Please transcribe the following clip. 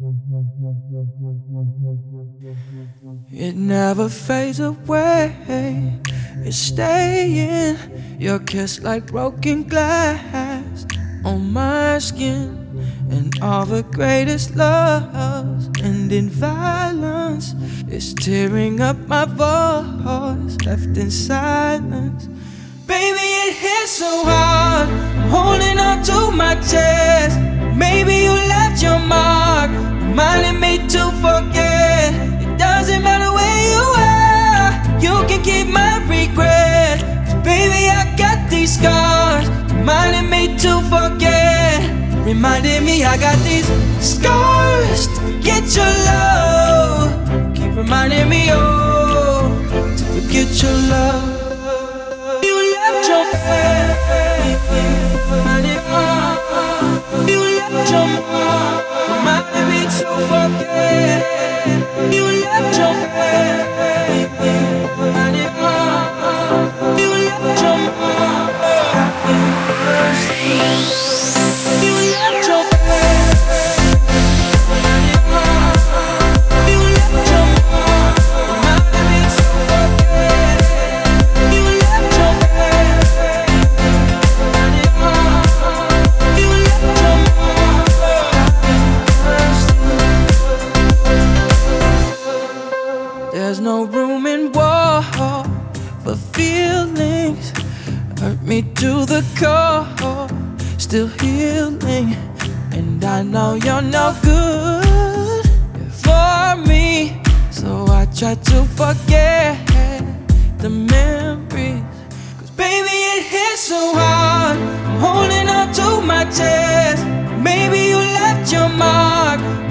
It never fades away, it's staying. Your kiss like broken glass on my skin. And all the greatest loves end in violence. It's tearing up my voice, left in silence. Baby, it hits so hard, I'm holding on to my chest. Maybe you left your mark, reminding me to forget. It doesn't matter where you are, you can keep my regret. 'Cause baby, I got these scars, reminding me to forget. Reminding me I got these scars to forget your love. Keep reminding me, oh, to forget your love. You left your man, you left your mom, reminding me to forget. You left your man, you left your mom. You left your man, you left your mom, reminding me to forget. You left your man, you left your mom. There's no room in war for feelings. Hurt me to the core, still healing. And I know you're no good for me, so I try to forget the memories. 'Cause baby, it hits so hard, I'm holding on to my chest. Maybe you left your mark,